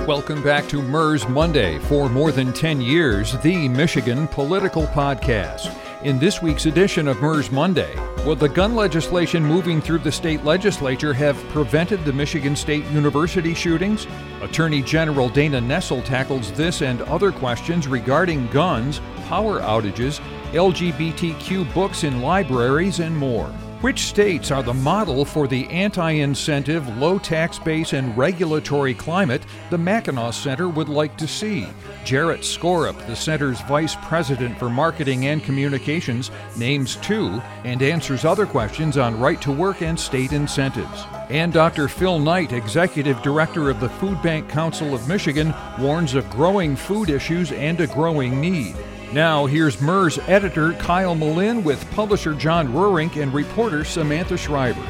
Welcome back to MERS Monday. For more than 10 years, the Michigan Political Podcast. In this week's edition of MERS Monday, will the gun legislation moving through the state legislature have prevented the Michigan State University shootings? Attorney General Dana Nessel tackles this and other questions regarding guns, power outages, LGBTQ books in libraries, and more. Which states are the model for the anti-incentive, low tax base, and regulatory climate the Mackinac Center would like to see? Jarrett Skorup, the center's vice president for marketing and communications, names two and answers other questions on right to work and state incentives. And Dr. Phil Knight, executive director of the Food Bank Council of Michigan, warns of growing food issues and a growing need. Now, here's MERS editor Kyle Malin with publisher John Rurink and reporter Samantha Schreiber.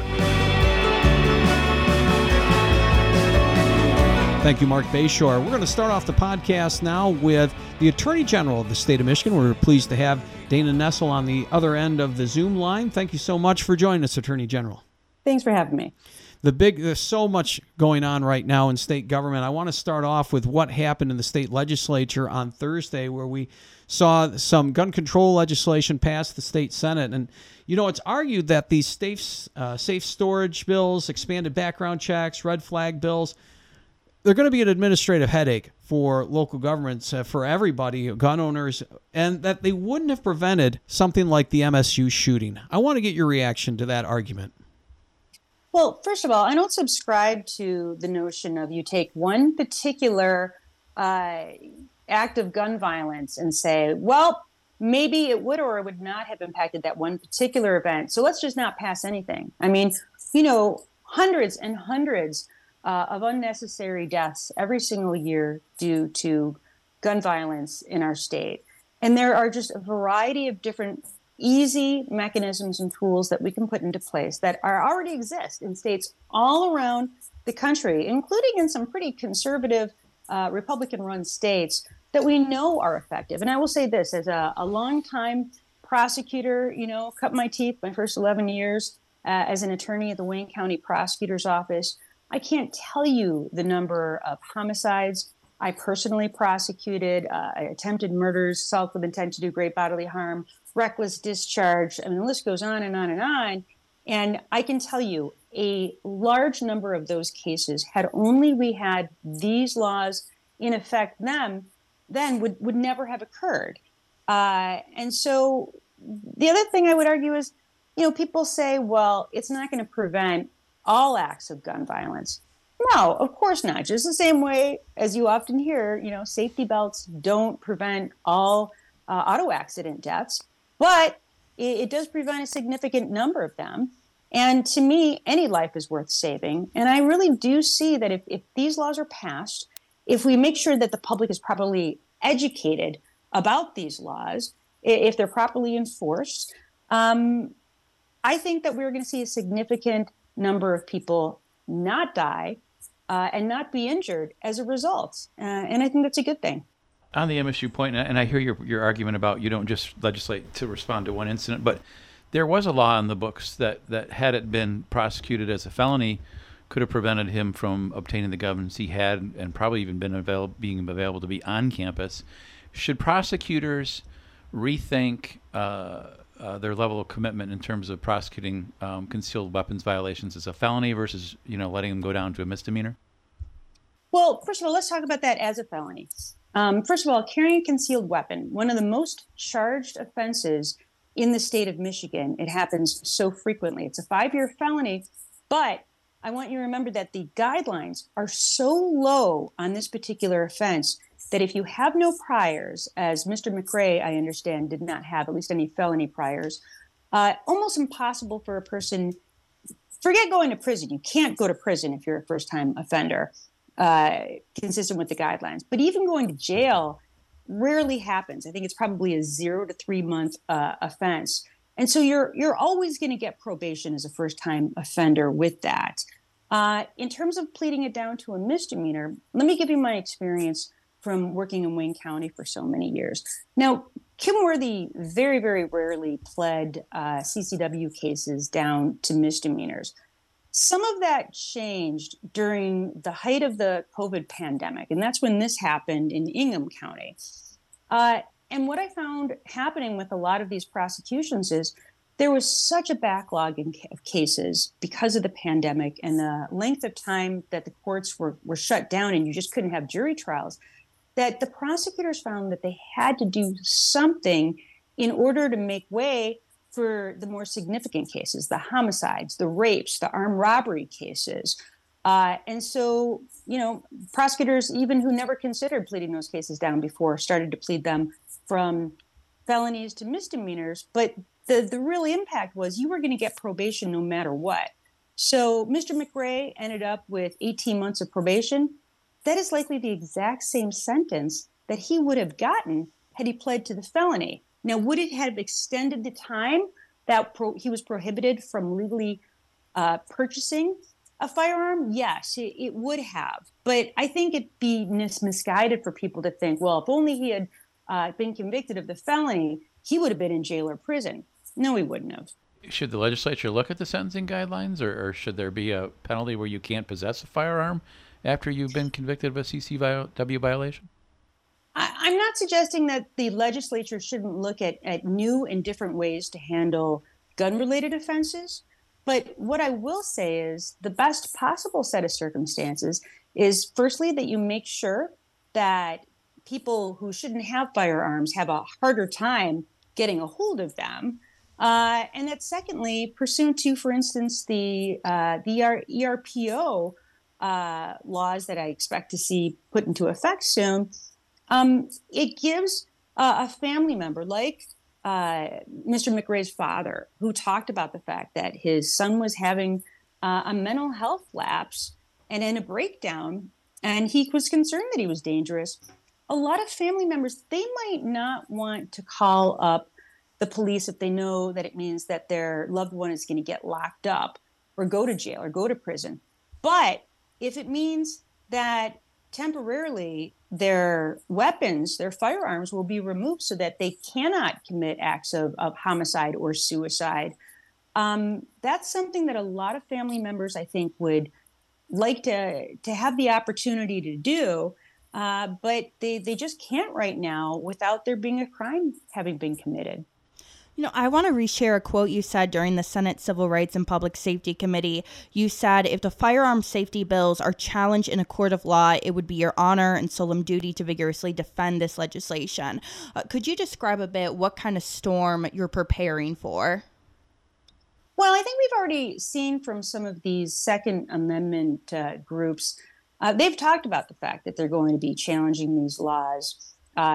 Thank you, Mark Bayshore. We're going to start off the podcast now with the Attorney General of the state of Michigan. We're pleased to have Dana Nessel on the other end of the Zoom line. Thank you so much for joining us, Attorney General. Thanks for having me. There's so much going on right now in state government. I want to start off with what happened in the state legislature on Thursday, where we saw some gun control legislation pass the state Senate. And, you know, it's argued that these safe storage bills, expanded background checks, red flag bills, they're going to be an administrative headache for local governments, for everybody, gun owners, and that they wouldn't have prevented something like the MSU shooting. I want to get your reaction to that argument. Well, first of all, I don't subscribe to the notion of you take one particular act of gun violence and say, well, maybe it would or it would not have impacted that one particular event, so let's just not pass anything. I mean, you know, hundreds and hundreds of unnecessary deaths every single year due to gun violence in our state. And there are just a variety of different easy mechanisms and tools that we can put into place that already exist in states all around the country, including in some pretty conservative Republican-run states that we know are effective. And I will say this, as a longtime prosecutor, you know, cut my teeth my first 11 years as an attorney at the Wayne County Prosecutor's Office, I can't tell you the number of homicides I personally prosecuted, attempted murders, assault with intent to do great bodily harm, reckless discharge. I mean, the list goes on and on and on. And I can tell you a large number of those cases, had only we had these laws in effect then would never have occurred. And so the other thing I would argue is, you know, people say, well, it's not going to prevent all acts of gun violence. No, of course not. Just the same way as you often hear, you know, safety belts don't prevent all auto accident deaths, but it does prevent a significant number of them. And to me, any life is worth saving. And I really do see that if these laws are passed, if we make sure that the public is properly educated about these laws, if they're properly enforced, I think that we're going to see a significant number of people not die and not be injured as a result. And I think that's a good thing. On the MSU point, and I hear your argument about you don't just legislate to respond to one incident, but there was a law in the books that had it been prosecuted as a felony, could have prevented him from obtaining the guns he had and probably even being available to be on campus. Should prosecutors rethink their level of commitment in terms of prosecuting concealed weapons violations as a felony versus, you know, letting them go down to a misdemeanor? Well, first of all, let's talk about that as a felony. First of all, carrying a concealed weapon, one of the most charged offenses in the state of Michigan. It happens so frequently. It's a 5-year felony, but I want you to remember that the guidelines are so low on this particular offense that if you have no priors, as Mr. McRae, I understand, did not have at least any felony priors, almost impossible for a person, forget going to prison. You can't go to prison if you're a first-time offender, consistent with the guidelines. But even going to jail rarely happens. I think it's probably a 0 to 3 month offense. And so you're always going to get probation as a first-time offender with that. In terms of pleading it down to a misdemeanor, let me give you my experience from working in Wayne County for so many years. Now, Kim Worthy very, very rarely pled CCW cases down to misdemeanors. Some of that changed during the height of the COVID pandemic, and that's when this happened in Ingham County. And what I found happening with a lot of these prosecutions is there was such a backlog of cases because of the pandemic and the length of time that the courts were shut down and you just couldn't have jury trials, that the prosecutors found that they had to do something in order to make way for the more significant cases, the homicides, the rapes, the armed robbery cases. And so, prosecutors, even who never considered pleading those cases down before, started to plead them from felonies to misdemeanors. But the real impact was you were going to get probation no matter what. So Mr. McRae ended up with 18 months of probation. That is likely the exact same sentence that he would have gotten had he pled to the felony. Now, would it have extended the time that he was prohibited from legally purchasing a firearm? Yes, it would have. But I think it'd be misguided for people to think, well, if only he had been convicted of the felony, he would have been in jail or prison. No, he wouldn't have. Should the legislature look at the sentencing guidelines, or should there be a penalty where you can't possess a firearm after you've been convicted of a CCW violation? I'm not suggesting that the legislature shouldn't look at new and different ways to handle gun-related offenses. But what I will say is the best possible set of circumstances is, firstly, that you make sure that people who shouldn't have firearms have a harder time getting a hold of them. And that, secondly, pursuant to, for instance, the ERPO laws that I expect to see put into effect soon, it gives a family member like Mr. McRae's father, who talked about the fact that his son was having a mental health lapse and in a breakdown, and he was concerned that he was dangerous. A lot of family members, they might not want to call up the police if they know that it means that their loved one is going to get locked up or go to jail or go to prison. But if it means that temporarily their weapons, their firearms will be removed so that they cannot commit acts of homicide or suicide, that's something that a lot of family members, I think, would like to have the opportunity to do, but they just can't right now without there being a crime having been committed. I want to reshare a quote you said during the Senate Civil Rights and Public Safety Committee. You said, if the firearm safety bills are challenged in a court of law, it would be your honor and solemn duty to vigorously defend this legislation. Could you describe a bit what kind of storm you're preparing for? Well, I think we've already seen from some of these Second Amendment groups, they've talked about the fact that they're going to be challenging these laws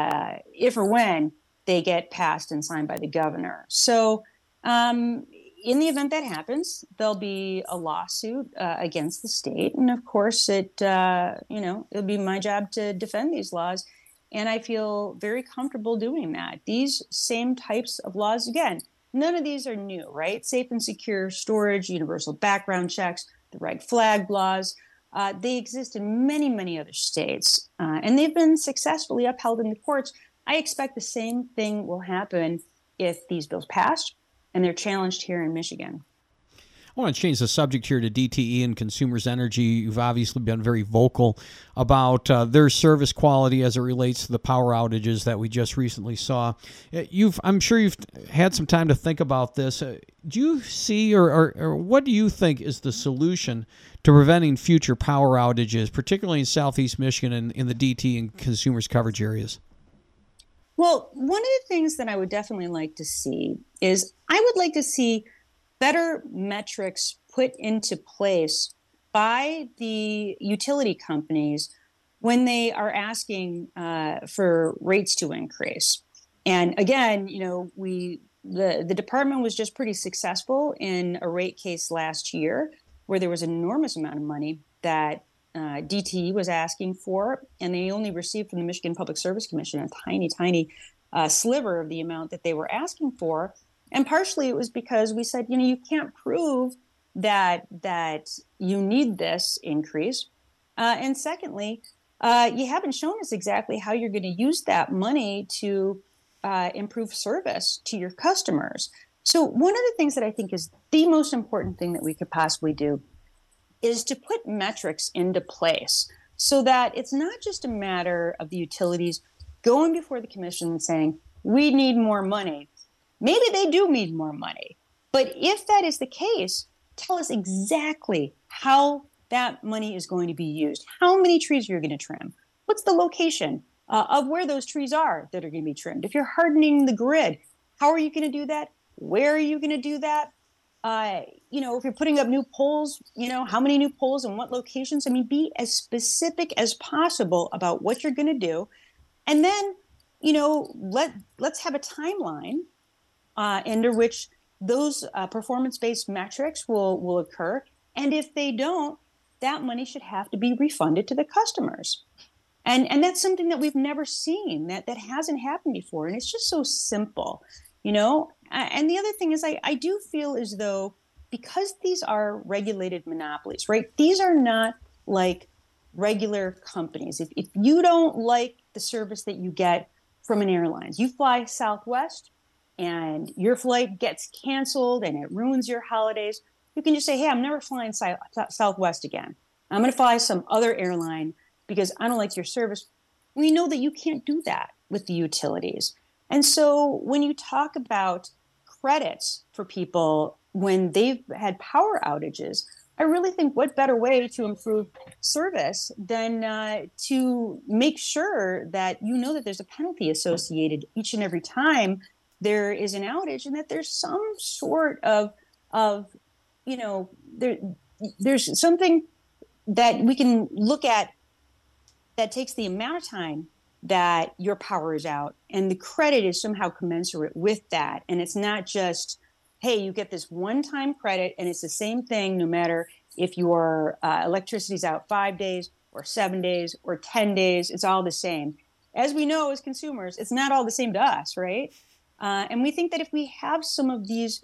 if or when they get passed and signed by the governor. So in the event that happens, there'll be a lawsuit against the state. And of course, it'll be my job to defend these laws. And I feel very comfortable doing that. These same types of laws, again, none of these are new, right? Safe and secure storage, universal background checks, the red flag laws. They exist in many, many other states. And they've been successfully upheld in the courts. I expect the same thing will happen if these bills pass and they're challenged here in Michigan. I want to change the subject here to DTE and Consumers Energy. You've obviously been very vocal about their service quality as it relates to the power outages that we just recently saw. I'm sure you've had some time to think about this. Do you see or what do you think is the solution to preventing future power outages, particularly in Southeast Michigan and in the DTE and consumers coverage areas? Well, one of the things that I would definitely like to see is I would like to see better metrics put into place by the utility companies when they are asking for rates to increase. And again, the department was just pretty successful in a rate case last year where there was an enormous amount of money that DTE was asking for, and they only received from the Michigan Public Service Commission a tiny, tiny sliver of the amount that they were asking for. And partially it was because we said, you can't prove that you need this increase. And secondly, you haven't shown us exactly how you're going to use that money to improve service to your customers. So one of the things that I think is the most important thing that we could possibly do is to put metrics into place so that it's not just a matter of the utilities going before the commission and saying, we need more money. Maybe they do need more money. But if that is the case, tell us exactly how that money is going to be used. How many trees you're going to trim? What's the location of where those trees are that are going to be trimmed? If you're hardening the grid, how are you going to do that? Where are you going to do that? If you're putting up new poles, how many new poles and what locations? I mean, be as specific as possible about what you're going to do. And then, let's have a timeline under which those performance-based metrics will occur. And if they don't, that money should have to be refunded to the customers. And that's something that we've never seen, that hasn't happened before. And it's just so simple, And the other thing is I do feel as though, because these are regulated monopolies, right? These are not like regular companies. If you don't like the service that you get from an airline, you fly Southwest and your flight gets canceled and it ruins your holidays, you can just say, hey, I'm never flying Southwest again. I'm going to fly some other airline because I don't like your service. We know that you can't do that with the utilities. And so when you talk about credits for people when they've had power outages, I really think what better way to improve service than to make sure that that there's a penalty associated each and every time there is an outage, and that there's some sort of there's something that we can look at that takes the amount of time that your power is out, and the credit is somehow commensurate with that. And it's not just, hey, you get this one-time credit, and it's the same thing no matter if your electricity's out 5 days or 7 days or 10 days. It's all the same. As we know as consumers, it's not all the same to us, right? And we think that if we have some of these,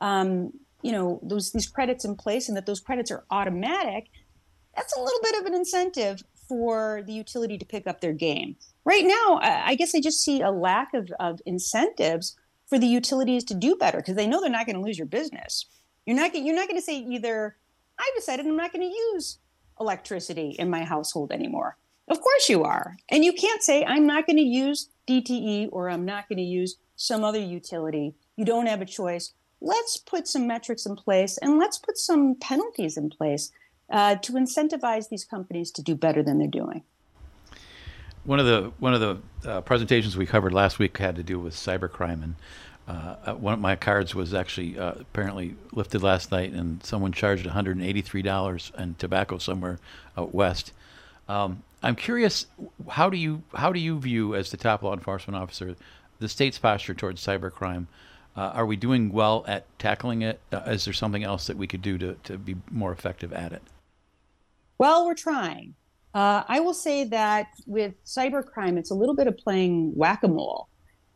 these credits in place, and that those credits are automatic, that's a little bit of an incentive for the utility to pick up their game. Right now, I guess I just see a lack of incentives for the utilities to do better, because they know they're not going to lose your business. You're not going to say either, I decided I'm not going to use electricity in my household anymore. Of course you are. And you can't say, I'm not going to use DTE or I'm not going to use some other utility. You don't have a choice. Let's put some metrics in place, and let's put some penalties in place to incentivize these companies to do better than they're doing. One of the presentations we covered last week had to do with cybercrime, and one of my cards was actually apparently lifted last night, and someone charged $183 in tobacco somewhere out west. I'm curious, how do you view, as the top law enforcement officer, the state's posture towards cybercrime? Are we doing well at tackling it? Is there something else that we could do to be more effective at it? Well, we're trying. I will say that with cybercrime, it's a little bit of playing whack-a-mole.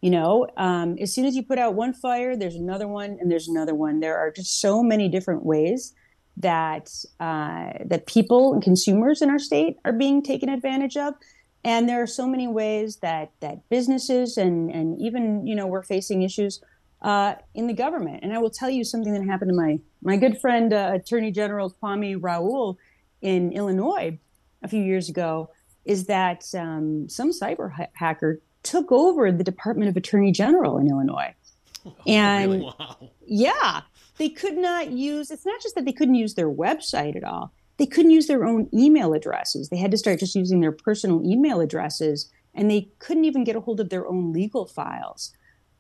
As soon as you put out one fire, there's another one, and there's another one. There are just so many different ways that people and consumers in our state are being taken advantage of. And there are so many ways that businesses and even, we're facing issues in the government. And I will tell you something that happened to my good friend, Attorney General Kwame Raoul in Illinois a few years ago, is that some cyber hacker took over the Department of Attorney General in Illinois. And really? Wow. Yeah, they could not use, it's not just that they couldn't use their website at all. They couldn't use their own email addresses. They had to start just using their personal email addresses, and they couldn't even get a hold of their own legal files.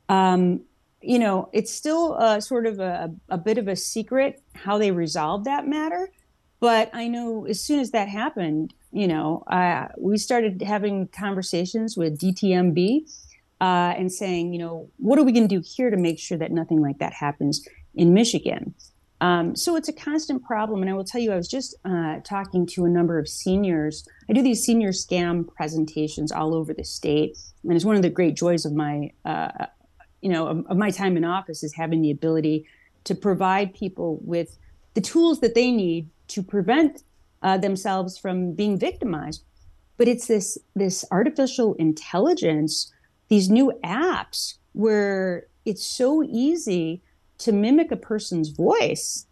It's still sort of a bit of a secret how they resolved that matter. But I know as soon as that happened, we started having conversations with DTMB and saying, what are we going to do here to make sure that nothing like that happens in Michigan? So it's a constant problem. And I will tell you, I was just talking to a number of seniors. I do these senior scam presentations all over the state. And it's one of the great joys of my, of my time in office, is having the ability to provide people with the tools that they need to prevent themselves from being victimized. But it's this artificial intelligence, these new apps where it's so easy to mimic a person's voice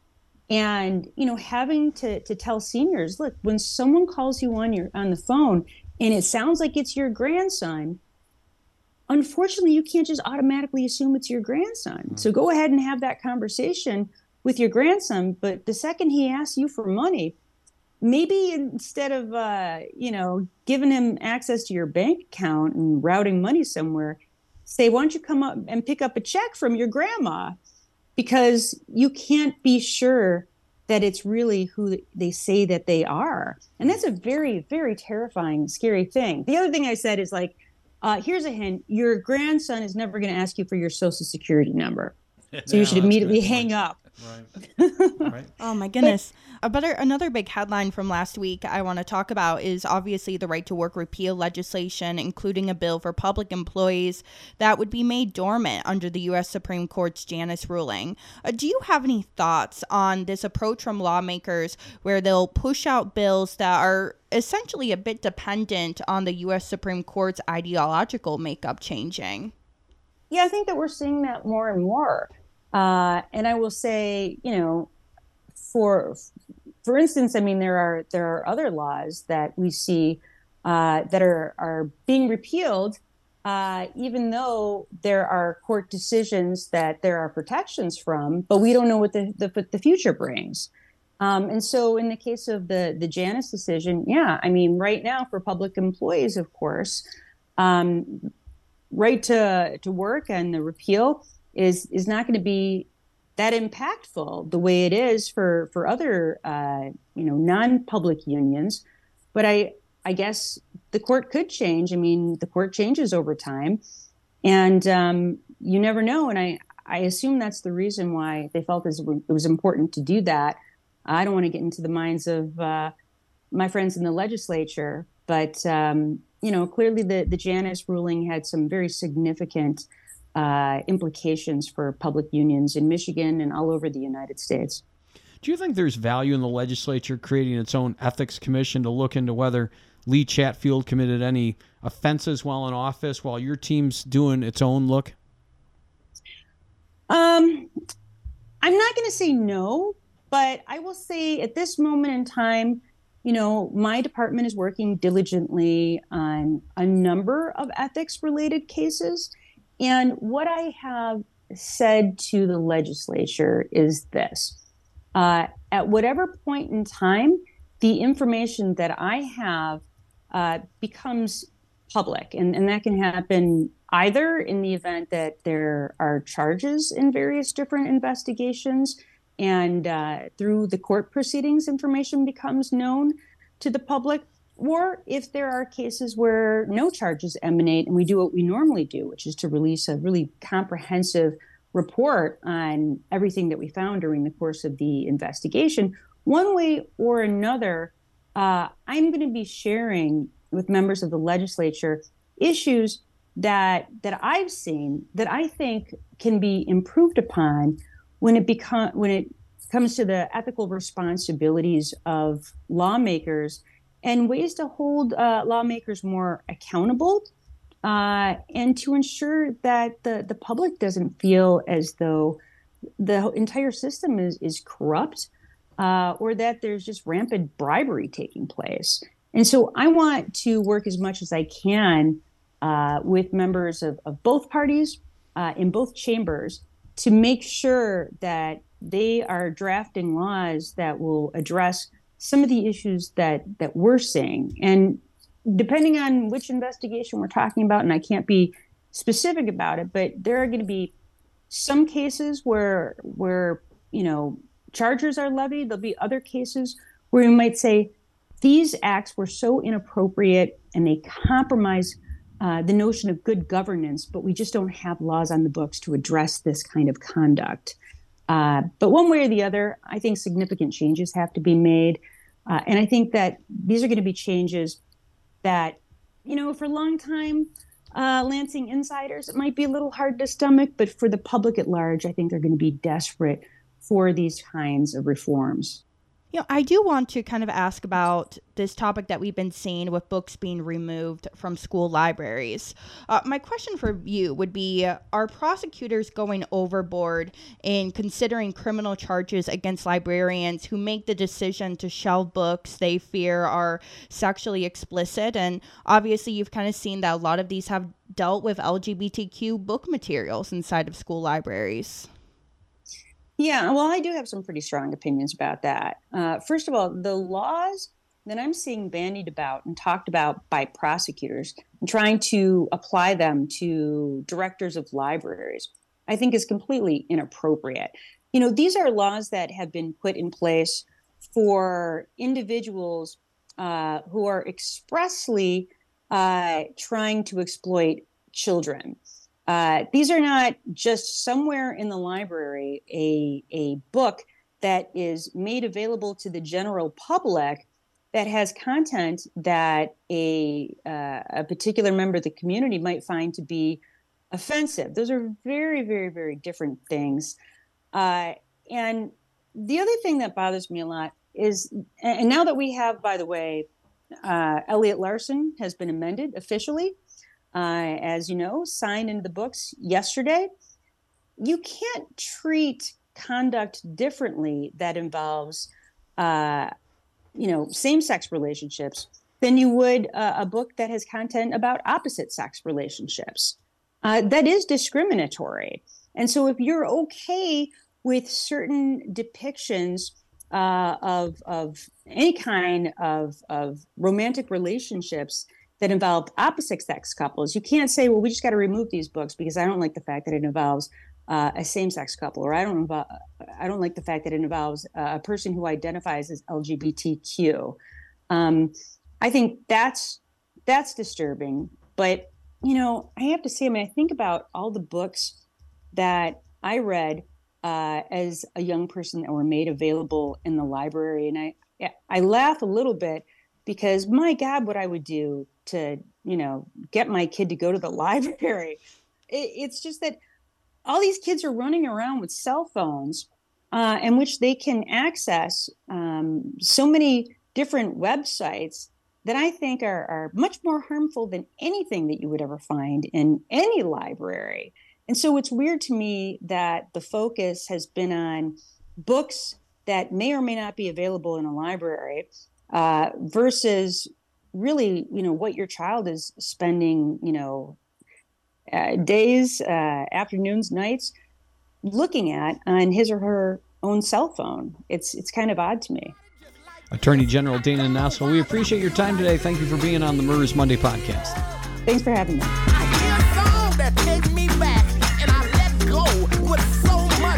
And, having to tell seniors, look, when someone calls you on the phone and it sounds like it's your grandson, unfortunately, you can't just automatically assume it's your grandson. So go ahead and have that conversation with your grandson. But the second he asks you for money, maybe instead of, giving him access to your bank account and routing money somewhere, say, why don't you come up and pick up a check from your grandma? Because you can't be sure that it's really who they say that they are. And that's a very, very terrifying, scary thing. The other thing I said is like, here's a hint. Your grandson is never going to ask you for your Social Security number. So you should immediately hang up. Right. Oh my goodness. Another big headline from last week I want to talk about is obviously the right to work repeal legislation, including a bill for public employees that would be made dormant under the U.S. Supreme Court's Janus ruling. Do you have any thoughts on this approach from lawmakers where they'll push out bills that are essentially a bit dependent on the U.S. Supreme Court's ideological makeup changing? Yeah, I think that we're seeing that more and more. And I will say, for instance, I mean, there are other laws that we see that are being repealed, even though there are court decisions that there are protections from, but we don't know what the future brings. And so in the case of the Janus decision, yeah, I mean, right now for public employees, of course, right to work and the repeal is not going to be that impactful the way it is for other non-public unions. But I guess the court could change. I mean, the court changes over time, and you never know. And I assume that's the reason why they felt it was important to do that. I don't want to get into the minds of my friends in the legislature, but clearly the Janus ruling had some very significant implications for public unions in Michigan and all over the United States. Do you think there's value in the legislature creating its own ethics commission to look into whether Lee Chatfield committed any offenses while in office, while your team's doing its own look? I'm not going to say no, but I will say at this moment in time, my department is working diligently on a number of ethics-related cases. And what I have said to the legislature is this. At whatever point in time, the information that I have becomes public. And that can happen either in the event that there are charges in various different investigations, and through the court proceedings, information becomes known to the public, or if there are cases where no charges emanate and we do what we normally do, which is to release a really comprehensive report on everything that we found during the course of the investigation. One way or another, I'm going to be sharing with members of the legislature issues that I've seen that I think can be improved upon when it comes to the ethical responsibilities of lawmakers and ways to hold lawmakers more accountable, and to ensure that the public doesn't feel as though the entire system is corrupt, or that there's just rampant bribery taking place. And so I want to work as much as I can with members of both parties in both chambers to make sure that they are drafting laws that will address some of the issues that we're seeing. And depending on which investigation we're talking about, and I can't be specific about it, but there are going to be some cases where charges are levied. There'll be other cases where we might say these acts were so inappropriate and they compromise the notion of good governance, but we just don't have laws on the books to address this kind of conduct. But one way or the other, I think significant changes have to be made. And I think that these are going to be changes that, for longtime Lansing insiders, it might be a little hard to stomach, but for the public at large, I think they're going to be desperate for these kinds of reforms. I do want to kind of ask about this topic that we've been seeing with books being removed from school libraries. My question for you would be, are prosecutors going overboard in considering criminal charges against librarians who make the decision to shelve books they fear are sexually explicit? And obviously, you've kind of seen that a lot of these have dealt with LGBTQ book materials inside of school libraries. Yeah, well, I do have some pretty strong opinions about that. First of all, the laws that I'm seeing bandied about and talked about by prosecutors and trying to apply them to directors of libraries, I think is completely inappropriate. These are laws that have been put in place for individuals who are expressly trying to exploit children. These are not just somewhere in the library a book that is made available to the general public that has content that a particular member of the community might find to be offensive. Those are very, very, very different things. And the other thing that bothers me a lot is, and now that we have, by the way, Elliot Larson has been amended officially, as you know, signed into the books yesterday. You can't treat conduct differently that involves, same-sex relationships than you would a book that has content about opposite-sex relationships. That is discriminatory. And so if you're okay with certain depictions of any kind of romantic relationships that involve opposite-sex couples, you can't say, well, we just got to remove these books because I don't like the fact that it involves a same-sex couple, or I don't like the fact that it involves a person who identifies as LGBTQ. I think that's disturbing. But, I have to say, I think about all the books that I read as a young person that were made available in the library. And I laugh a little bit because, my God, what I would do to, get my kid to go to the library. It's just that all these kids are running around with cell phones in which they can access so many different websites that I think are much more harmful than anything that you would ever find in any library. And so it's weird to me that the focus has been on books that may or may not be available in a library versus really, what your child is spending, days, afternoons, nights looking at on his or her own cell phone. It's kind of odd to me. Attorney General Dana Nessel, we appreciate your time today. Thank you for being on the MERS Monday podcast. Thanks for having me. I hear a song that takes me back, and I let go with so much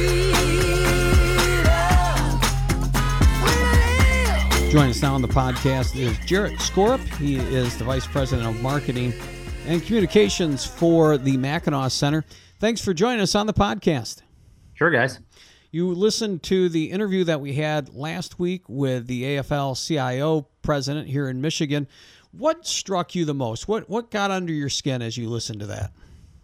freedom. Join us now on the podcast is Jarrett Skorup. He is the Vice President of Marketing and Communications for the Mackinac Center. Thanks for joining us on the podcast. Sure, guys. You listened to the interview that we had last week with the AFL-CIO president here in Michigan. What struck you the most? What got under your skin as you listened to that?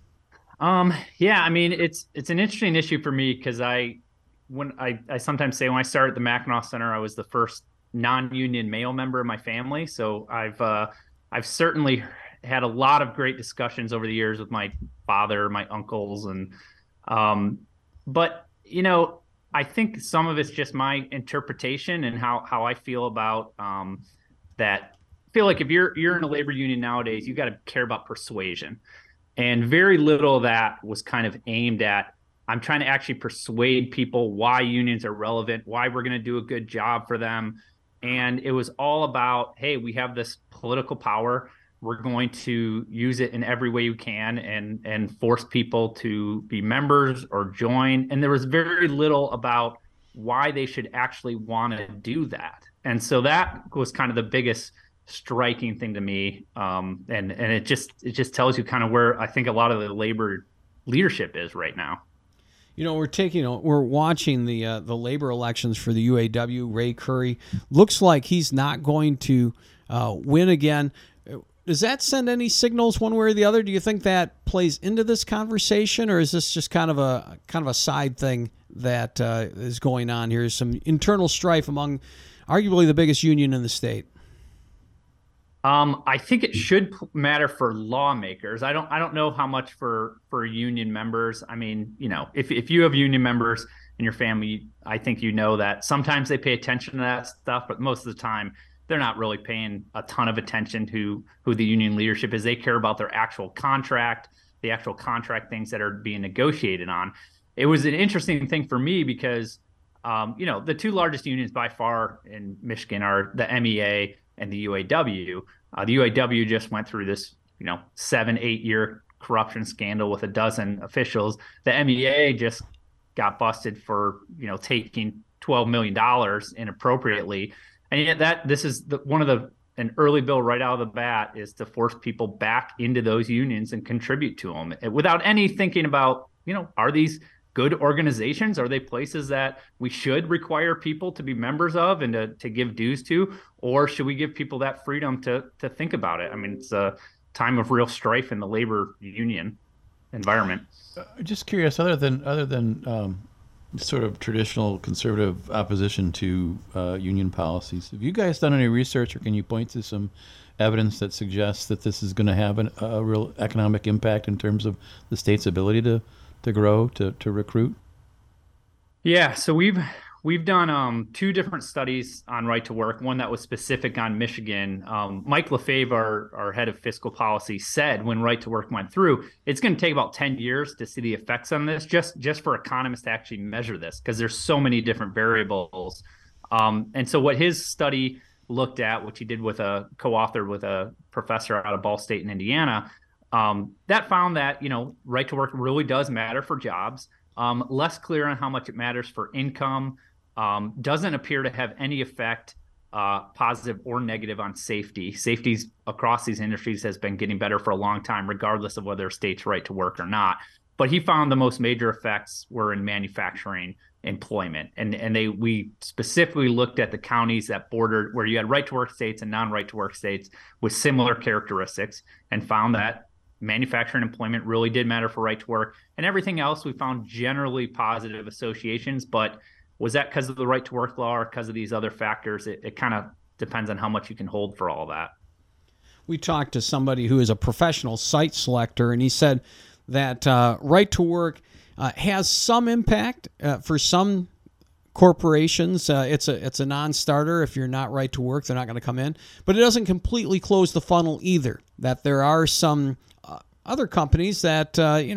It's an interesting issue for me because I sometimes say when I started at the Mackinac Center, I was the first non-union male member of my family. So I've certainly had a lot of great discussions over the years with my father, my uncles, and but I think some of it's just my interpretation and how I feel about that. I feel like if you're in a labor union nowadays, you got to care about persuasion, and very little of that was kind of aimed at. I'm trying to actually persuade people why unions are relevant, why we're going to do a good job for them, and it was all about, hey, we have this political power. We're going to use it in every way you can and force people to be members or join. And there was very little about why they should actually want to do that. And so that was kind of the biggest striking thing to me. And it just tells you kind of where I think a lot of the labor leadership is right now. We're watching the labor elections for the UAW. Ray Curry looks like he's not going to win again. Does that send any signals one way or the other? Do you think that plays into this conversation, or is this just kind of a side thing that is going on here? Some internal strife among arguably the biggest union in the state. I think it should matter for lawmakers. I don't know how much for union members. I mean, if you have union members in your family, I think you know that sometimes they pay attention to that stuff, but most of the time they're not really paying a ton of attention to who the union leadership is. They care about their actual contract, the actual contract things that are being negotiated on. It was an interesting thing for me because, the two largest unions by far in Michigan are the MEA and the UAW. The UAW just went through this, 7-8 year corruption scandal with a dozen officials. The MEA just got busted for, taking $12 million inappropriately. And yet this is an early bill right out of the bat is to force people back into those unions and contribute to them without any thinking about, are these good organizations? Are they places that we should require people to be members of and to give dues to? Or should we give people that freedom to think about it? I mean, it's a time of real strife in the labor union environment. Just curious, other than sort of traditional conservative opposition to union policies, have you guys done any research, or can you point to some evidence that suggests that this is going to have a real economic impact in terms of the state's ability to grow, to recruit? Yeah, so we've done two different studies on right to work. One that was specific on Michigan. Mike Lefebvre, our head of fiscal policy, said when right to work went through, it's going to take about 10 years to see the effects on this, just for economists to actually measure this, because there's so many different variables. And so what his study looked at, which he did with co-authored with a professor out of Ball State in Indiana, that found that, right to work really does matter for jobs. Less clear on how much it matters for income. Doesn't appear to have any effect, positive or negative, on safety. Safety across these industries has been getting better for a long time, regardless of whether a state's right to work or not. But he found the most major effects were in manufacturing employment. And we specifically looked at the counties that bordered where you had right to work states and non-right to work states with similar characteristics, and found that manufacturing employment really did matter for right to work. And everything else we found generally positive associations. But was that because of the right to work law or because of these other factors? It kind of depends on how much you can hold for all that. We talked to somebody who is a professional site selector, and he said that right to work has some impact for some corporations. It's a non-starter. If you're not right to work, they're not going to come in. But it doesn't completely close the funnel either. That there are some other companies that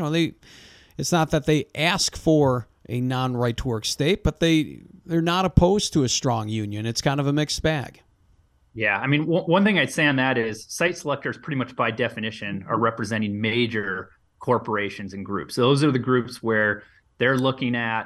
it's not that they ask for a non-right to work state, but they're not opposed to a strong union. It's kind of a mixed bag. Yeah, I mean, one thing I'd say on that is site selectors pretty much by definition are representing major corporations and groups. So those are the groups where they're looking at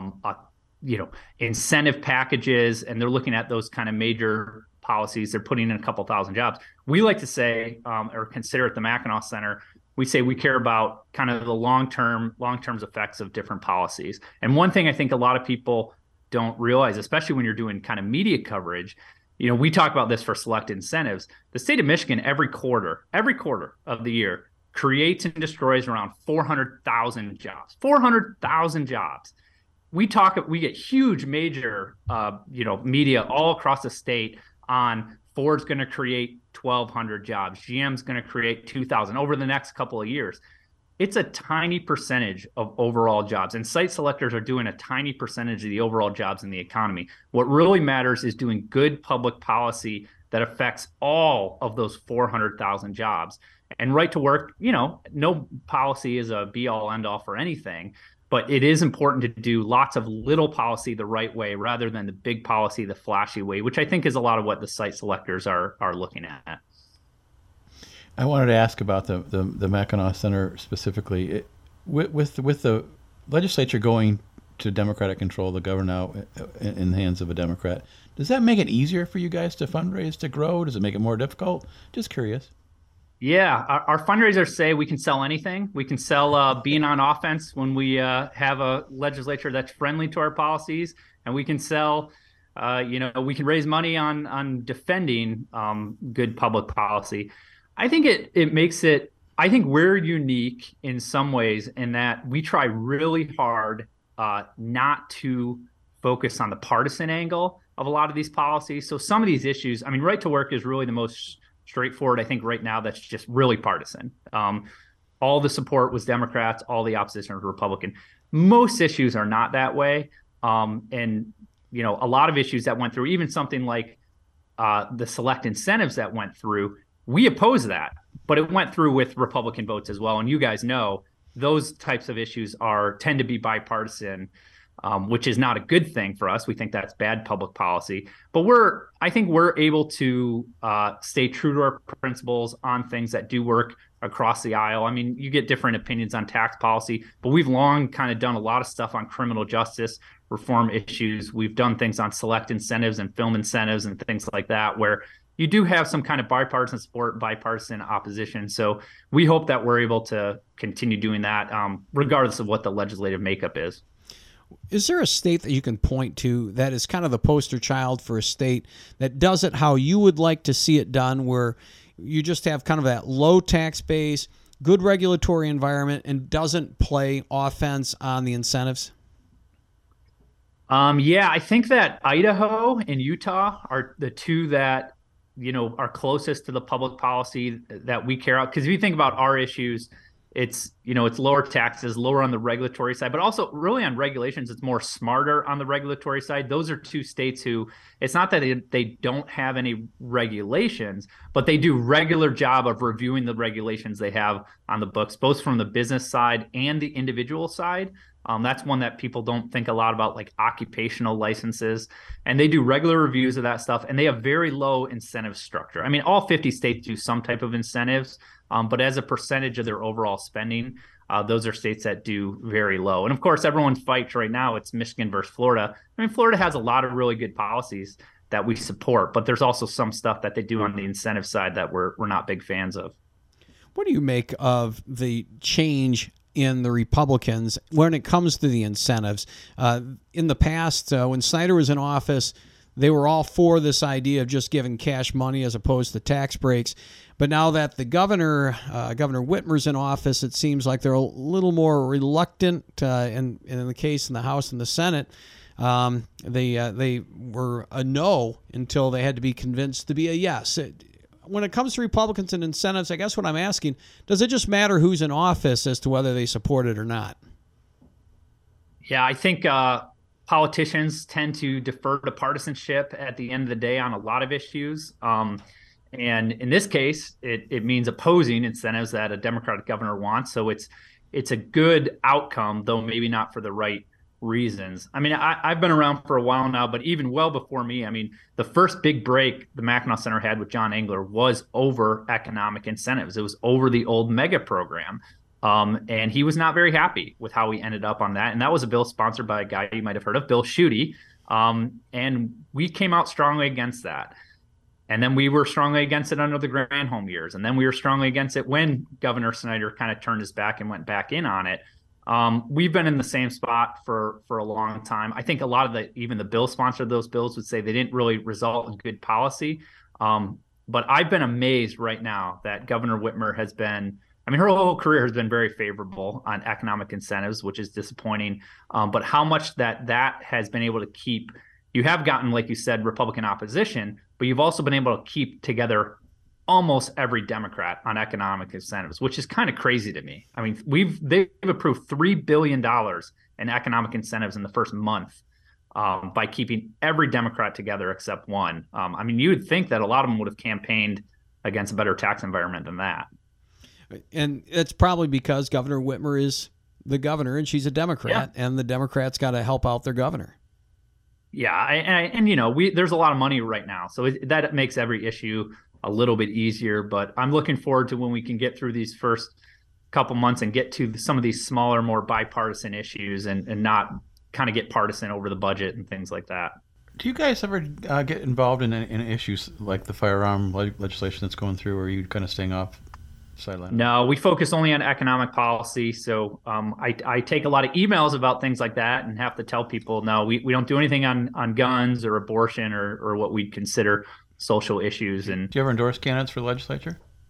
incentive packages, and they're looking at those kind of major policies. They're putting in a couple thousand jobs. We like to say, or consider at the Mackinac Center, we say we care about kind of the long-term effects of different policies. And one thing I think a lot of people don't realize, especially when you're doing kind of media coverage, we talk about this for select incentives. The state of Michigan, every quarter of the year, creates and destroys around 400,000 jobs. 400,000 jobs. We get huge major, media all across the state on Ford's going to create 1,200 jobs. GM's going to create 2,000 over the next couple of years. It's a tiny percentage of overall jobs, and site selectors are doing a tiny percentage of the overall jobs in the economy. What really matters is doing good public policy that affects all of those 400,000 jobs. And right to work, no policy is a be-all, end-all for anything. But it is important to do lots of little policy the right way rather than the big policy the flashy way, which I think is a lot of what the site selectors are looking at. I wanted to ask about the Mackinac Center specifically. With the legislature going to Democratic control, the governor now in the hands of a Democrat, does that make it easier for you guys to fundraise, to grow? Does it make it more difficult? Just curious. Yeah, our fundraisers say we can sell anything. We can sell being on offense when we have a legislature that's friendly to our policies, and we can sell, we can raise money on defending good public policy. I think it makes it. I think we're unique in some ways in that we try really hard not to focus on the partisan angle of a lot of these policies. So some of these issues, I mean, right to work is really the most straightforward. I think right now that's just really partisan. All the support was Democrats, all the opposition was Republican. Most issues are not that way. And, you know, a lot of issues that went through, even something like the select incentives that went through, we oppose that, but it went through with Republican votes as well. And you guys know those types of issues tend to be bipartisan, which is not a good thing for us. We think that's bad public policy. But I think we're able to stay true to our principles on things that do work across the aisle. I mean, you get different opinions on tax policy, but we've long kind of done a lot of stuff on criminal justice reform issues. We've done things on select incentives and film incentives and things like that, where you do have some kind of bipartisan support, bipartisan opposition. So we hope that we're able to continue doing that, regardless of what the legislative makeup is. Is there a state that you can point to that is kind of the poster child for a state that does it how you would like to see it done, where you just have kind of that low tax base, good regulatory environment, and doesn't play offense on the incentives? Yeah, I think that Idaho and Utah are the two that, you know, are closest to the public policy that we care about. Because if you think about our issues, it's, you know, it's lower taxes, lower on the regulatory side, but also really on regulations, it's more smarter on the regulatory side. Those are two states who, it's not that they don't have any regulations, but they do regular job of reviewing the regulations they have on the books, both from the business side and the individual side. That's one that people don't think a lot about, like occupational licenses. And they do regular reviews of that stuff, and they have very low incentive structure. I mean, all 50 states do some type of incentives, but as a percentage of their overall spending, those are states that do very low. And of course, everyone fights right now. It's Michigan versus Florida. I mean, Florida has a lot of really good policies that we support, but there's also some stuff that they do on the incentive side that we're not big fans of. What do you make of the change in the Republicans when it comes to the incentives? In the past, when Snyder was in office, they were all for this idea of just giving cash money as opposed to tax breaks. But now that the Governor Whitmer's in office, it seems like they're a little more reluctant. In the case in the House and the Senate, they were a no until they had to be convinced to be a yes. When it comes to Republicans and incentives, I guess what I'm asking, does it just matter who's in office as to whether they support it or not? Yeah, I think politicians tend to defer to partisanship at the end of the day on a lot of issues. And in this case, it means opposing incentives that a Democratic governor wants. So it's a good outcome, though maybe not for the right reasons. I mean, I've been around for a while now, but even well before me, I mean, the first big break the Mackinac Center had with John Engler was over economic incentives. It was over the old mega program. And he was not very happy with how he ended up on that. And that was a bill sponsored by a guy you might have heard of, Bill Schuette. And we came out strongly against that. And then we were strongly against it under the Granholm years. And then we were strongly against it when Governor Snyder kind of turned his back and went back in on it. We've been in the same spot for a long time. I think a lot of even the bill sponsor of those bills would say they didn't really result in good policy. But I've been amazed right now that Governor Whitmer has been, I mean, her whole career has been very favorable on economic incentives, which is disappointing. But how much that has been able to keep, you have gotten, like you said, Republican opposition, but you've also been able to keep together almost every Democrat on economic incentives, which is kind of crazy to me. I mean, they've approved $3 billion in economic incentives in the first month by keeping every Democrat together except one. I mean, you would think that a lot of them would have campaigned against a better tax environment than that. And it's probably because Governor Whitmer is the governor and she's a Democrat, and the Democrats got to help out their governor. Yeah, and you know, there's a lot of money right now, so that makes every issue a little bit easier. But I'm looking forward to when we can get through these first couple months and get to some of these smaller, more bipartisan issues and not kind of get partisan over the budget and things like that. Do you guys ever get involved in issues like the firearm legislation that's going through, or are you kind of staying off sideline? No, we focus only on economic policy. So I take a lot of emails about things like that and have to tell people, no, we don't do anything on guns or abortion or what we'd consider social issues. And do you ever endorse candidates for the legislature?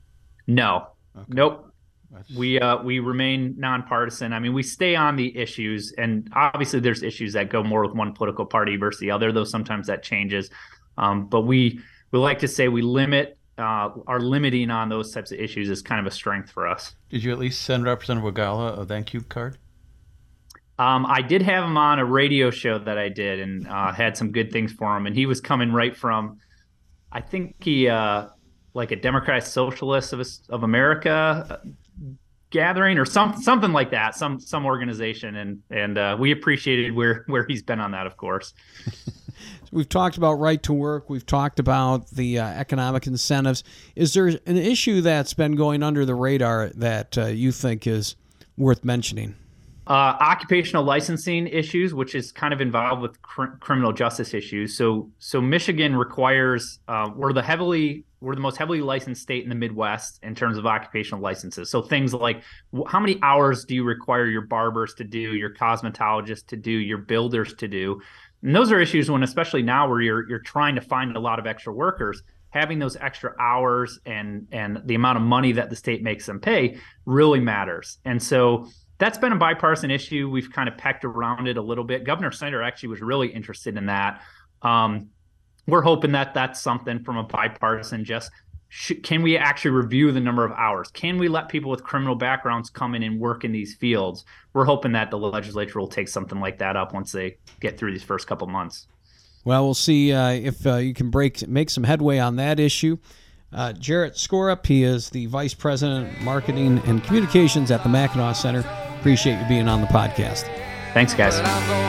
No. Okay. Nope. That's- We remain nonpartisan. I mean, we stay on the issues, and obviously there's issues that go more with one political party versus the other, though sometimes that changes. But we like to say we limit our limiting on those types of issues is kind of a strength for us. Did you at least send Representative Wagala a thank you card? I did have him on a radio show that I did, and had some good things for him. And he was coming right from, I think he like a Democratic Socialist of America gathering or something like that, some organization, and we appreciated where he's been on that, of course. We've talked about right to work. We've talked about the economic incentives. Is there an issue that's been going under the radar that you think is worth mentioning? Occupational licensing issues, which is kind of involved with criminal justice issues. So Michigan requires we're the most heavily licensed state in the Midwest in terms of occupational licenses. So things like how many hours do you require your barbers to do, your cosmetologists to do, your builders to do? And those are issues when, especially now where you're trying to find a lot of extra workers, having those extra hours and the amount of money that the state makes them pay really matters. And so that's been a bipartisan issue. We've kind of pecked around it a little bit. Governor Snyder actually was really interested in that. We're hoping that that's something from a bipartisan, can we actually review the number of hours? Can we let people with criminal backgrounds come in and work in these fields? We're hoping that the legislature will take something like that up once they get through these first couple months. Well, we'll see if you can make some headway on that issue. Jarrett Skorup, he is the Vice President, Marketing and Communications at the Mackinac Center. Appreciate you being on the podcast. Thanks, guys.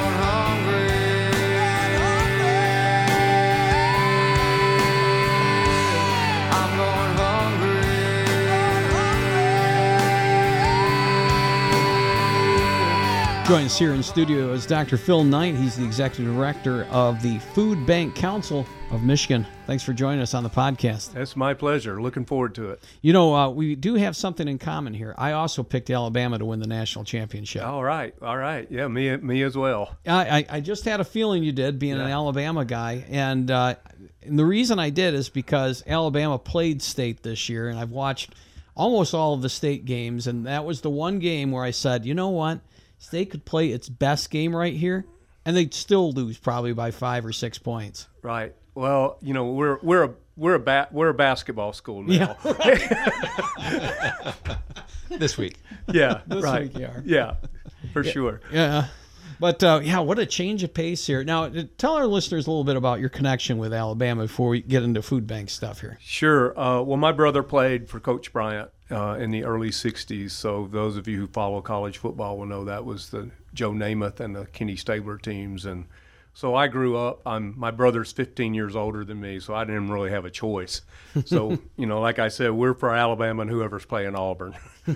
Joining us here in studio is Dr. Phil Knight. He's the Executive Director of the Food Bank Council of Michigan. Thanks for joining us on the podcast. That's my pleasure. Looking forward to it. You know, we do have something in common here. I also picked Alabama to win the national championship. All right. Yeah, me as well. I just had a feeling you did, being an Alabama guy. And the reason I did is because Alabama played state this year, and I've watched almost all of the state games, and that was the one game where I said, you know what? State could play its best game right here, and they'd still lose probably by 5 or 6 points. Right. Well, you know, we're a basketball school now. Yeah. This week. Yeah. This right. week you are. Yeah. For sure. Yeah. But, what a change of pace here. Now, tell our listeners a little bit about your connection with Alabama before we get into food bank stuff here. Sure. Well, my brother played for Coach Bryant in the early 60s, so those of you who follow college football will know that was the Joe Namath and the Kenny Stabler teams. And so I grew up. My brother's 15 years older than me, so I didn't really have a choice. So, you know, like I said, we're for Alabama and whoever's playing Auburn.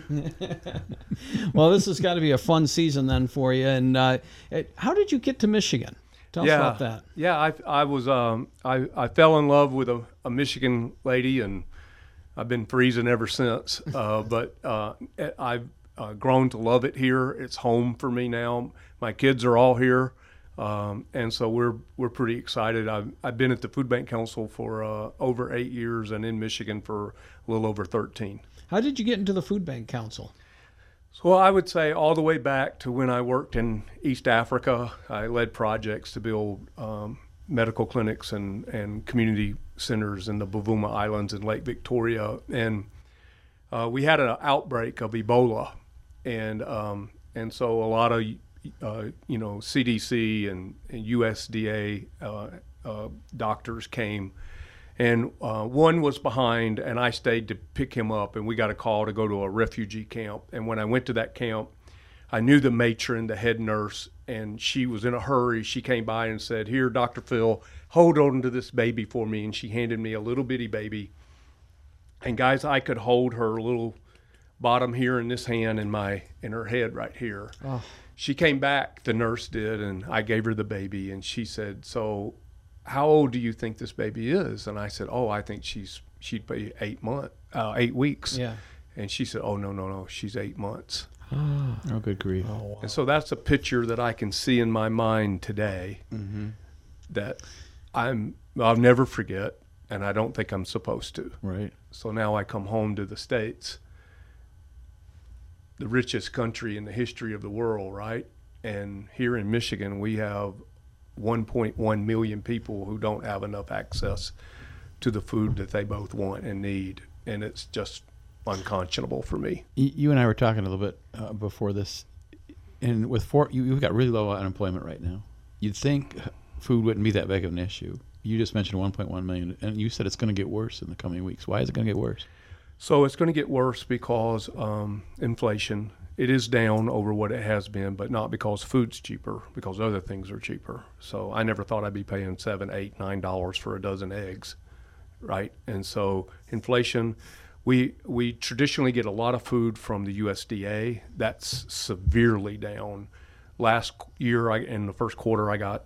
Well, this has got to be a fun season then for you. And how did you get to Michigan? Tell us about that. Yeah, I fell in love with a Michigan lady, and I've been freezing ever since. But I've grown to love it here. It's home for me now. My kids are all here, and so we're pretty excited. I've been at the Food Bank Council for over 8 years, and in Michigan for a little over 13. How did you get into the Food Bank Council? So I would say all the way back to when I worked in East Africa. I led projects to build medical clinics and community centers in the Bavuma Islands in Lake Victoria. And we had an outbreak of Ebola. And so a lot of, CDC and USDA doctors came. And one was behind, and I stayed to pick him up, and we got a call to go to a refugee camp. And when I went to that camp, I knew the matron, the head nurse, and she was in a hurry. She came by and said, "Here, Dr. Phil, hold on to this baby for me." And she handed me a little bitty baby. And guys, I could hold her little bottom here in this hand and her head right here. Oh. She came back, the nurse did, and I gave her the baby, and she said, "So how old do you think this baby is?" And I said, "Oh, I think she'd be 8 weeks." Yeah. And she said, "Oh, no, she's 8 months." Oh, good grief. Oh, wow. And so that's a picture that I can see in my mind today that I'll never forget. and I don't think I'm supposed to. Right. So now I come home to the States, the richest country in the history of the world, right? And here in Michigan, we have 1.1 million people who don't have enough access to the food that they both want and need. And it's just unconscionable for me. You and I were talking a little bit before this, and with you've got really low unemployment right now. You'd think food wouldn't be that big of an issue. You just mentioned 1.1 million, and you said it's going to get worse in the coming weeks. Why is it going to get worse? So it's going to get worse because inflation. It is down over what it has been, but not because food's cheaper, because other things are cheaper. So I never thought I'd be paying $7, $8, $9 for a dozen eggs, right? And so inflation, we traditionally get a lot of food from the USDA. That's severely down. Last year, in the first quarter, I got,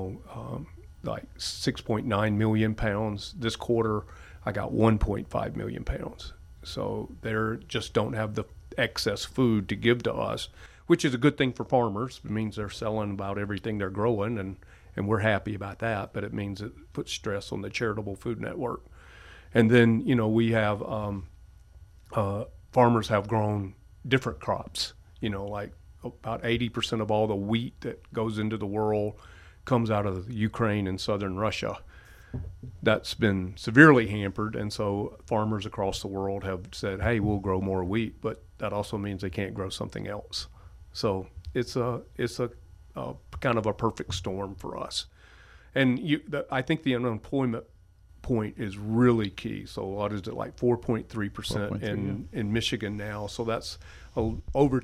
like 6.9 million pounds. This quarter, I got 1.5 million pounds. So they just don't have the excess food to give to us, which is a good thing for farmers. It means they're selling about everything they're growing, and we're happy about that. But it means it puts stress on the charitable food network. And then, we have farmers have grown different crops, like about 80% of all the wheat that goes into the world comes out of Ukraine and southern Russia. That's been severely hampered, and so farmers across the world have said, hey, we'll grow more wheat, but that also means they can't grow something else. So it's a kind of a perfect storm for us. And I think the unemployment point is really key. So what is it, like 4.3% in Michigan now? So that's over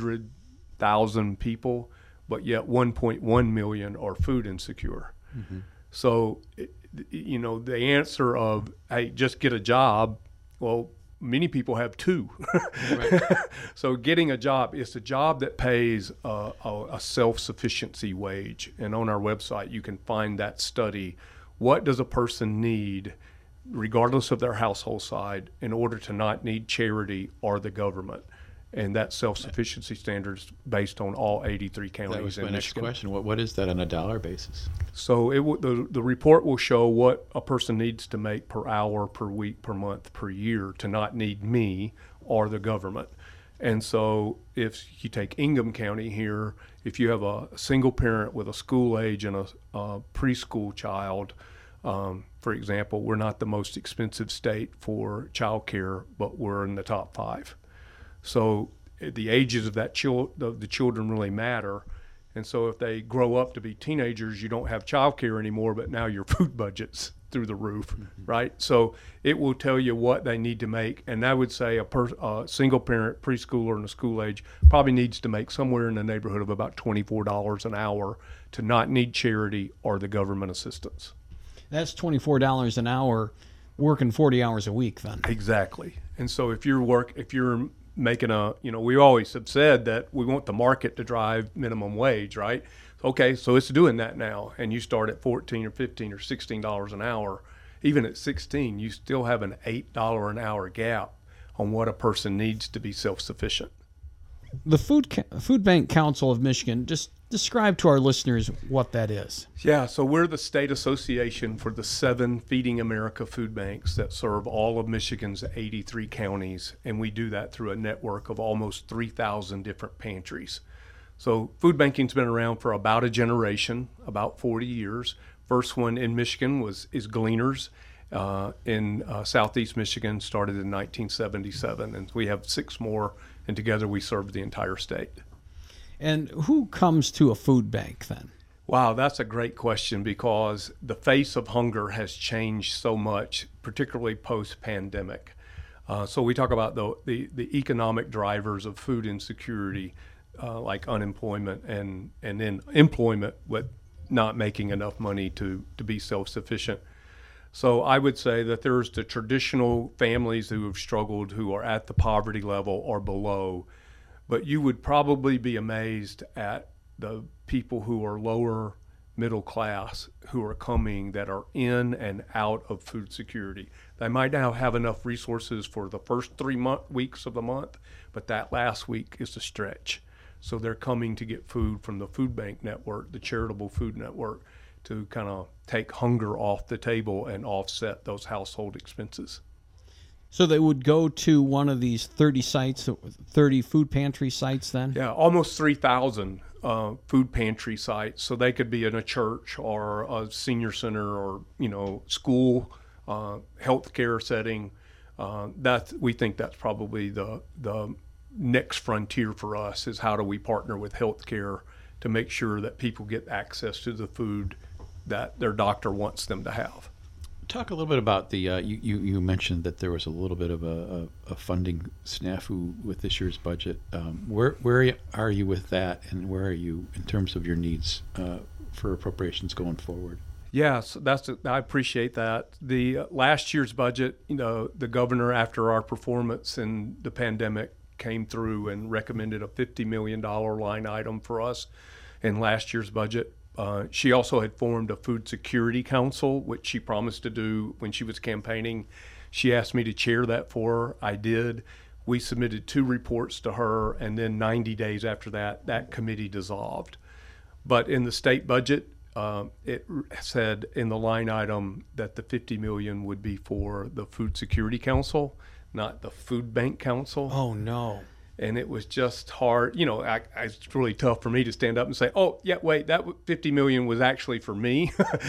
200,000 people, but yet 1.1 million are food insecure. Mm-hmm. So, the answer of, hey, just get a job, well, many people have two. Right. So getting a job, it's a job that pays a self-sufficiency wage. And on our website, you can find that study. What does a person need, regardless of their household side, in order to not need charity or the government? And that self-sufficiency standards based on all 83 counties in Michigan. That was my next question. What is that on a dollar basis? So the report will show what a person needs to make per hour, per week, per month, per year to not need me or the government. And so if you take Ingham County here, if you have a single parent with a school age and a preschool child, for example, we're not the most expensive state for child care, but we're in the top 5. So the ages of the children really matter. And so if they grow up to be teenagers, you don't have child care anymore, but now your food budget's through the roof, mm-hmm. right? So it will tell you what they need to make. And I would say a single parent preschooler in the school age probably needs to make somewhere in the neighborhood of about $24 an hour to not need charity or the government assistance. That's $24 an hour working 40 hours a week then. Exactly. And so if you're making we always have said that we want the market to drive minimum wage, right? Okay, so it's doing that now, and you start at $14 or $15 or $16 an hour. Even at $16, you still have an $8 an hour gap on what a person needs to be self-sufficient. The Food Bank Council of Michigan, just describe to our listeners what that is. Yeah, so we're the state association for the 7 Feeding America food banks that serve all of Michigan's 83 counties, and we do that through a network of almost 3,000 different pantries. So food banking's been around for about a generation, about 40 years. First one in Michigan is Gleaners in southeast Michigan, started in 1977, and we have 6 more, and together we serve the entire state. And who comes to a food bank then? Wow, that's a great question, because the face of hunger has changed so much, particularly post-pandemic. So we talk about the economic drivers of food insecurity, like unemployment and then employment, but not making enough money to be self-sufficient. So I would say that there's the traditional families who have struggled, who are at the poverty level or below, but you would probably be amazed at the people who are lower middle class who are coming, that are in and out of food security. They might now have enough resources for the first 3 weeks of the month, but that last week is a stretch. So they're coming to get food from the food bank network, the charitable food network, to kind of take hunger off the table and offset those household expenses. So they would go to one of these 30 sites, 30 food pantry sites then? Yeah, almost 3,000 food pantry sites. So they could be in a church or a senior center or, school, healthcare setting. We think that's probably the next frontier for us, is how do we partner with healthcare to make sure that people get access to the food that their doctor wants them to have. Talk a little bit about the, you mentioned that there was a little bit of a funding snafu with this year's budget. Where are you with that, and where are you in terms of your needs for appropriations going forward? Yes, I appreciate that. The last year's budget, the governor, after our performance in the pandemic, came through and recommended a $50 million line item for us in last year's budget. She also had formed a food security council, which she promised to do when she was campaigning. She asked me to chair that for her. I did. We submitted 2 reports to her, and then 90 days after that, that committee dissolved. But in the state budget, it said in the line item that the $50 million would be for the Food Security Council, not the Food Bank Council. Oh, no. And it was just hard. It's really tough for me to stand up and say, oh, yeah, wait, that $50 million was actually for me.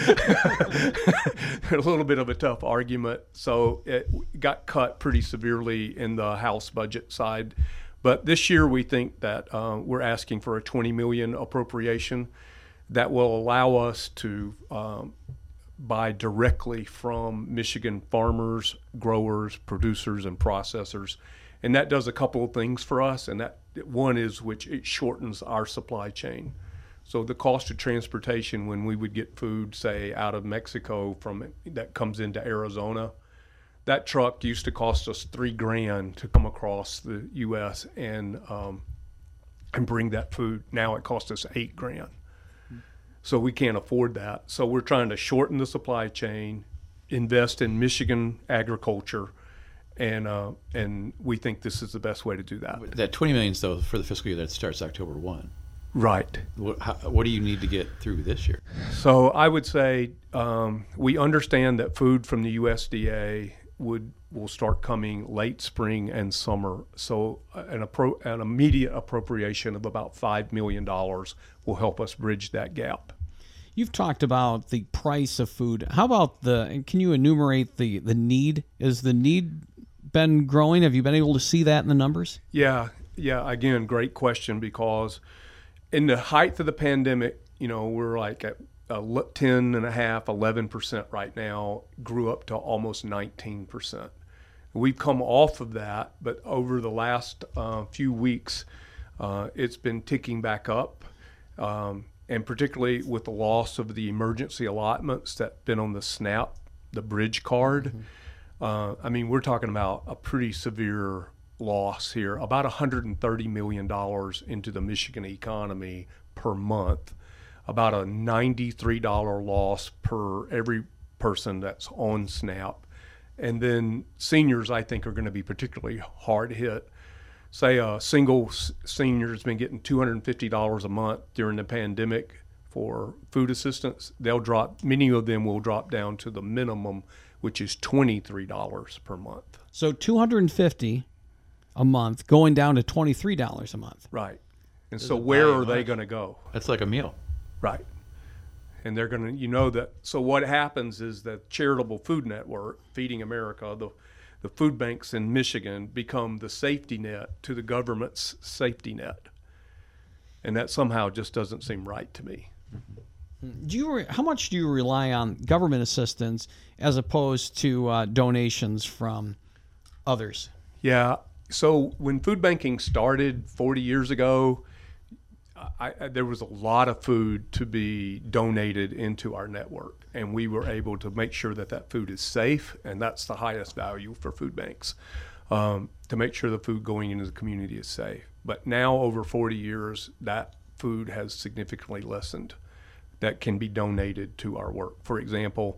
A little bit of a tough argument. So it got cut pretty severely in the House budget side. But this year we think that we're asking for a $20 million appropriation that will allow us to buy directly from Michigan farmers, growers, producers, and processors. And that does a couple of things for us, and that one is which it shortens our supply chain. So the cost of transportation when we would get food, say, out of Mexico that comes into Arizona, that truck used to cost us $3,000 to come across the U.S. and bring that food. Now it costs us $8,000. So we can't afford that. So we're trying to shorten the supply chain, invest in Michigan agriculture, and we think this is the best way to do that. That $20 million, though, for the fiscal year that starts October 1. Right. What do you need to get through this year? So I would say we understand that food from the USDA will start coming late spring and summer. So an immediate appropriation of about $5 million will help us bridge that gap. You've talked about the price of food. How about can you enumerate the need? Is the need been growing? Have you been able to see that in the numbers? Yeah. Again, great question, because in the height of the pandemic, we're like at 10.5%, 11% right now, grew up to almost 19%. We've come off of that, but over the last few weeks, it's been ticking back up. And particularly with the loss of the emergency allotments that's been on the SNAP, the bridge card. We're talking about a pretty severe loss here, about $130 million into the Michigan economy per month, about a $93 loss per every person that's on SNAP. And then seniors, I think, are going to be particularly hard hit. Say a single senior has been getting $250 a month during the pandemic for food assistance. Many of them will drop down to the minimum, which is $23 per month. So $250 a month going down to $23 a month. Right. And so where are they going to go? That's like a meal. Right. And they're going to, so what happens is that Charitable Food Network, Feeding America, the food banks in Michigan become the safety net to the government's safety net. And that somehow just doesn't seem right to me. How much do you rely on government assistance as opposed to donations from others? Yeah. So when food banking started 40 years ago, there was a lot of food to be donated into our network, and we were able to make sure that food is safe, and that's the highest value for food banks, to make sure the food going into the community is safe. But now, over 40 years, that food has significantly lessened that can be donated to our work. For example,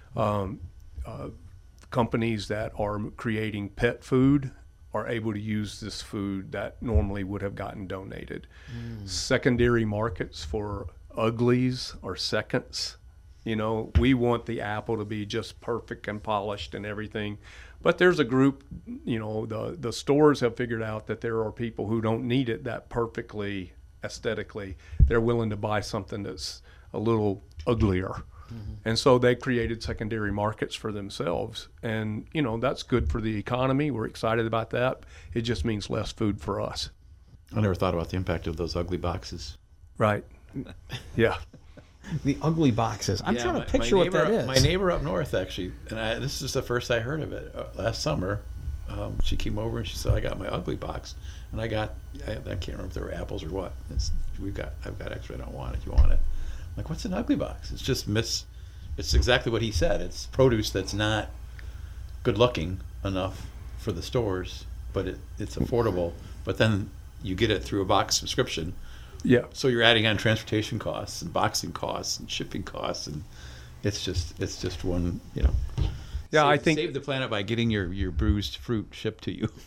companies that are creating pet food are able to use this food that normally would have gotten donated. Secondary markets for uglies or seconds You know, we want the apple to be just perfect and polished and everything. But there's a group, you know, the stores have figured out that there are people who don't need it that perfectly aesthetically. They're willing to buy something that's a little uglier. And so they created secondary markets for themselves. And, you know, that's good for the economy. We're excited about that. It just means less food for us. I never thought about the impact of those ugly boxes. Right. Yeah. The ugly boxes. I'm trying to picture what that is. My neighbor up north, actually, and this is the first I heard of it last summer. She came over and she said, "I got my ugly box, and I can't remember if there were apples or what. I've got extra. I don't want it. You want it?" I'm like, what's an ugly box? It's just It's exactly what he said. It's produce that's not good looking enough for the stores, but it's affordable. But then you get it through a box subscription. Yeah. So you're adding on transportation costs and boxing costs and shipping costs, and it's just one, you know. Yeah, I think save the planet by getting your bruised fruit shipped to you.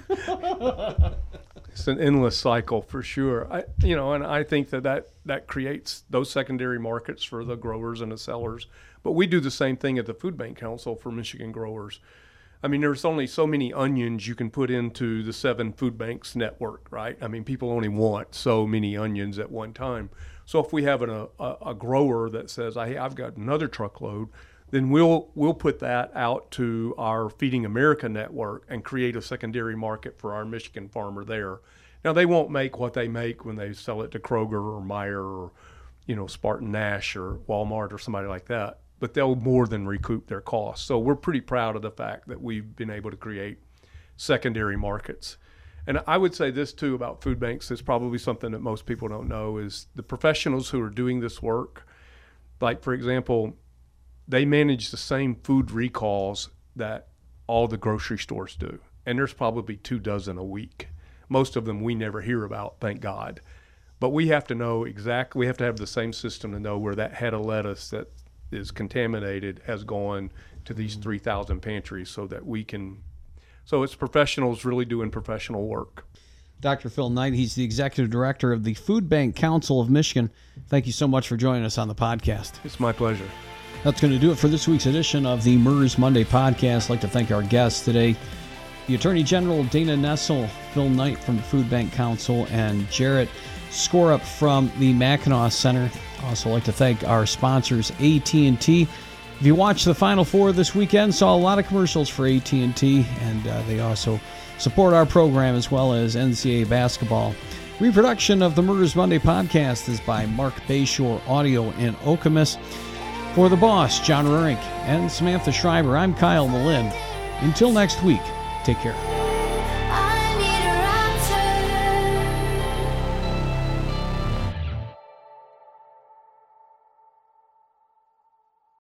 It's an endless cycle for sure. And I think that creates those secondary markets for the growers and the sellers. But we do the same thing at the Food Bank Council for Michigan growers. I mean, there's only so many onions you can put into the 7 food banks network, right? I mean, people only want so many onions at one time. So if we have a grower that says, "Hey, I've got another truckload," then we'll put that out to our Feeding America network and create a secondary market for our Michigan farmer there. Now, they won't make what they make when they sell it to Kroger or Meijer or, you know, Spartan Nash or Walmart or somebody like that, but they'll more than recoup their costs. So we're pretty proud of the fact that we've been able to create secondary markets. And I would say this too about food banks. It's probably something that most people don't know is the professionals who are doing this work, like, for example, they manage the same food recalls that all the grocery stores do. And there's probably 24 a week. Most of them we never hear about, thank God. But we have to know exactly, we have to have the same system to know where that head of lettuce that is contaminated has gone to these 3,000 pantries so that we can, so it's professionals really doing professional work. Dr. Phil Knight, he's the Executive Director of the Food Bank Council of Michigan. Thank you so much for joining us on the podcast. It's my pleasure. That's going to do it for this week's edition of the MERS Monday podcast. I'd like to thank our guests today, the Attorney General Dana Nessel, Phil Knight from the Food Bank Council, and Jarrett Skorup from the Mackinac Center. Also like to thank our sponsors, AT&T. If you watched the Final Four this weekend, saw a lot of commercials for AT&T, and they also support our program as well as NCAA basketball. Reproduction of the MERS Monday podcast is by Mark Bayshore Audio in Okemos. For the boss, John Rurink, and Samantha Schreiber, I'm Kyle Malin. Until next week, take care.